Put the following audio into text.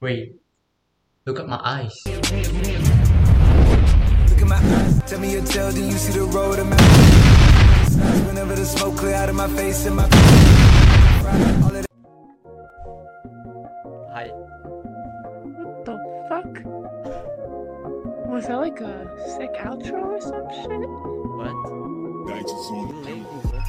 Wait, look at my eyes. Look at my eyes, tell me your tale, then you see the road of my whenever the smoke clear out of my face and my Hi. What the fuck? Was that like a sick outro or some shit? What? Dice on